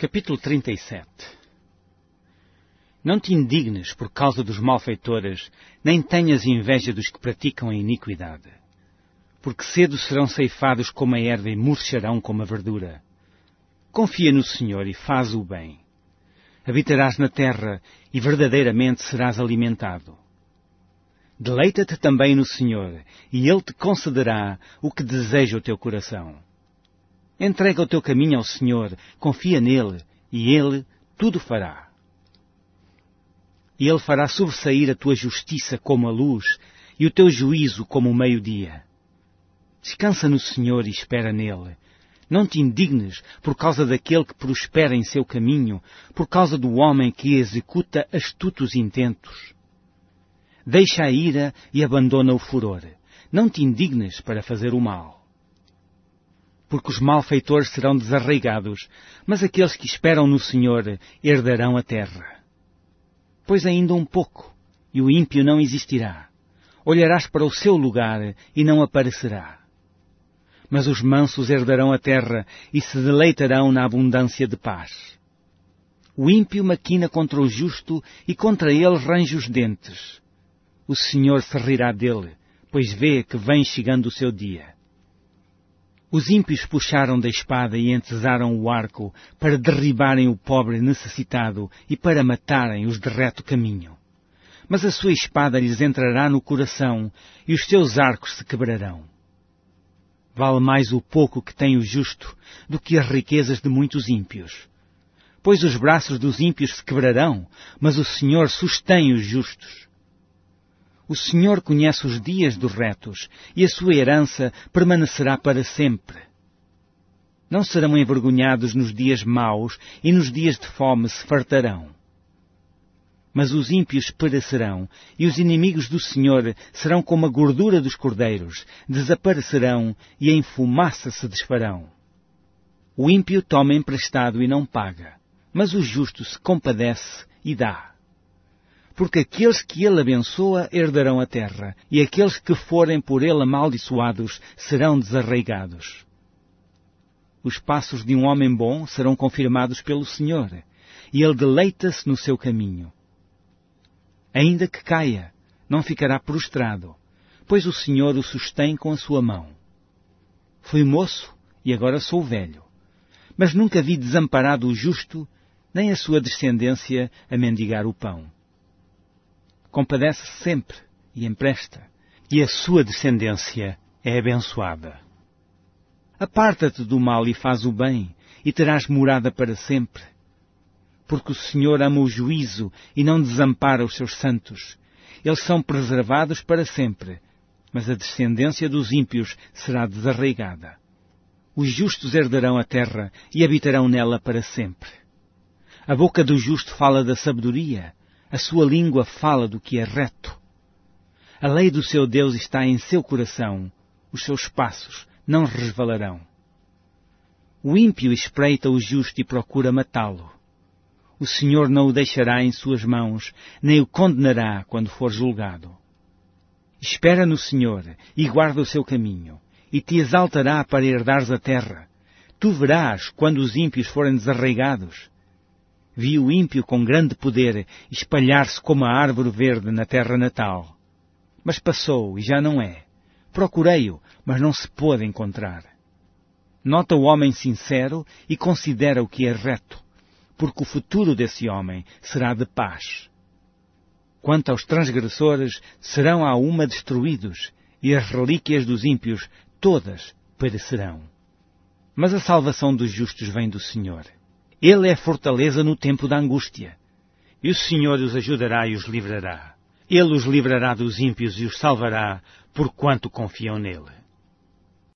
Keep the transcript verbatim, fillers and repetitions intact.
Capítulo trinta e sete. Não te indignes por causa dos malfeitores, nem tenhas inveja dos que praticam a iniquidade. Porque cedo serão ceifados como a erva e murcharão como a verdura. Confia no Senhor e faz o bem. Habitarás na terra e verdadeiramente serás alimentado. Deleita-te também no Senhor, e Ele te concederá o que deseja o teu coração. Entrega o teu caminho ao Senhor, confia nele, e Ele tudo fará. E Ele fará sobressair a tua justiça como a luz, e o teu juízo como o meio-dia. Descansa no Senhor e espera nele. Não te indignes por causa daquele que prospera em seu caminho, por causa do homem que executa astutos intentos. Deixa a ira e abandona o furor. Não te indignes para fazer o mal. Porque os malfeitores serão desarraigados, mas aqueles que esperam no Senhor herdarão a terra. Pois ainda um pouco, e o ímpio não existirá. Olharás para o seu lugar e não aparecerá. Mas os mansos herdarão a terra e se deleitarão na abundância de paz. O ímpio maquina contra o justo e contra ele range os dentes. O Senhor se rirá dele, pois vê que vem chegando o seu dia. Os ímpios puxaram da espada e entesaram o arco para derribarem o pobre necessitado e para matarem os de reto caminho. Mas a sua espada lhes entrará no coração e os seus arcos se quebrarão. Vale mais o pouco que tem o justo do que as riquezas de muitos ímpios. Pois os braços dos ímpios se quebrarão, mas o Senhor sustém os justos. O Senhor conhece os dias dos retos, e a sua herança permanecerá para sempre. Não serão envergonhados nos dias maus, e nos dias de fome se fartarão. Mas os ímpios perecerão, e os inimigos do Senhor serão como a gordura dos cordeiros, desaparecerão, e em fumaça se desfarão. O ímpio toma emprestado e não paga, mas o justo se compadece e dá. Porque aqueles que ele abençoa herdarão a terra, e aqueles que forem por ele amaldiçoados serão desarraigados. Os passos de um homem bom serão confirmados pelo Senhor, e ele deleita-se no seu caminho. Ainda que caia, não ficará prostrado, pois o Senhor o sustém com a sua mão. Fui moço e agora sou velho, mas nunca vi desamparado o justo, nem a sua descendência a mendigar o pão. Compadece-se sempre e empresta, e a sua descendência é abençoada. Aparta-te do mal e faz o bem, e terás morada para sempre. Porque o Senhor ama o juízo e não desampara os seus santos. Eles são preservados para sempre, mas a descendência dos ímpios será desarraigada. Os justos herdarão a terra e habitarão nela para sempre. A boca do justo fala da sabedoria, a sua língua fala do que é reto. A lei do seu Deus está em seu coração, os seus passos não resvalarão. O ímpio espreita o justo e procura matá-lo. O Senhor não o deixará em suas mãos, nem o condenará quando for julgado. Espera no Senhor e guarda o seu caminho, e te exaltará para herdares a terra. Tu verás quando os ímpios forem desarraigados. Vi o ímpio com grande poder espalhar-se como a árvore verde na terra natal. Mas passou e já não é. Procurei-o, mas não se pôde encontrar. Nota o homem sincero e considera o que é reto, porque o futuro desse homem será de paz. Quanto aos transgressores, serão à uma destruídos, e as relíquias dos ímpios todas perecerão. Mas a salvação dos justos vem do Senhor. Ele é fortaleza no tempo da angústia. E o Senhor os ajudará e os livrará. Ele os livrará dos ímpios e os salvará, porquanto confiam nele.